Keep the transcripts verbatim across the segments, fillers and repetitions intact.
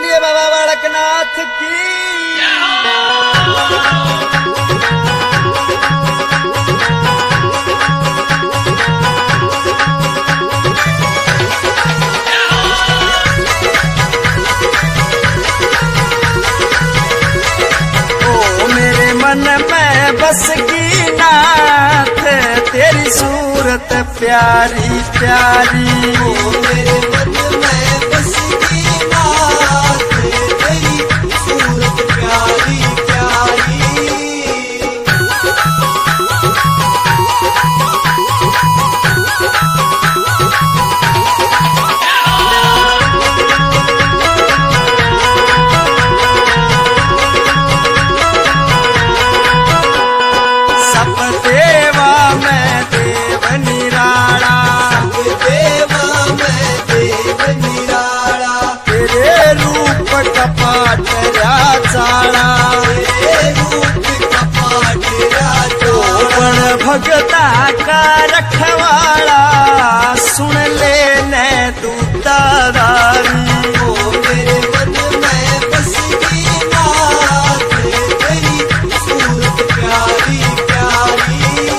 बोलिए बाबा बालकनाथ की। ओ मेरे मन में बस की नाथ, तेरी सूरत प्यारी प्यारी। ओ मेरे मन में बस की नाथ, तेरी सूरत प्यारी प्यारी। सब देवा में देव निराला, सब देवा में देव निराला। तेरे रूप कपाट राजाला। तेरे रूप कपाट राजाला। बड़ भगता का रखवाला, सुन ले ने दूतादारी। ओ मेरे मन में बस की नाथ, तेरी सूरत प्यारी प्यारी।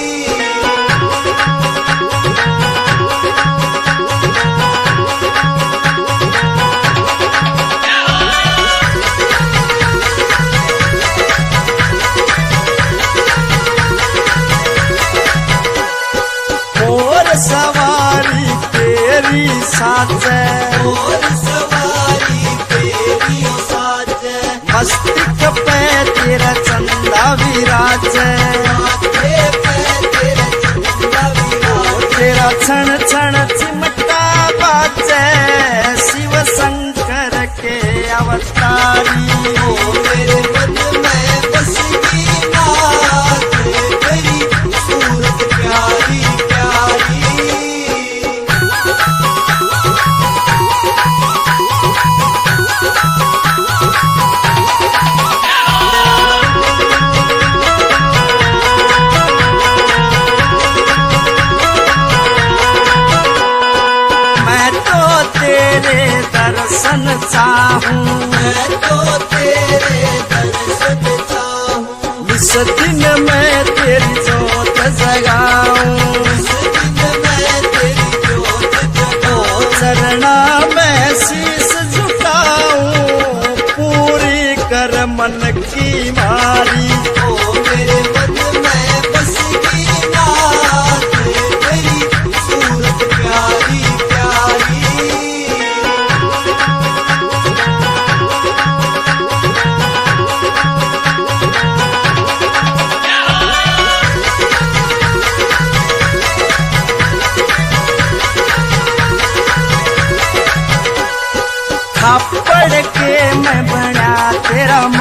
और सवारी तेरी साथे, और सवारी तेरी साथे। मस्तिष्क पे तेरा चंदा विराजे। माथे पे तेरे चंदा विराजे। तेरा क्षण क्षण चिमटा बाजे, शिव शंकर के अवतारी। ओ मेरे मन में बस की नाथ, तेरी सूरत प्यारी प्यारी। मैं तो तेरे दर्शन चाहूं, मैं तो तेरे दर्शन चाहूं। इस दिन मैं तेरी जोत जगाऊं। इस दिन मैं तेरी जोत जगाऊं। चरणा में शीश झुकाऊं, पूरी कर मन की मारी। ओ मेरे मन में बस की नाथ, तेरी सूरत प्यारी प्यारी। थापड़ के मैं बना तेरा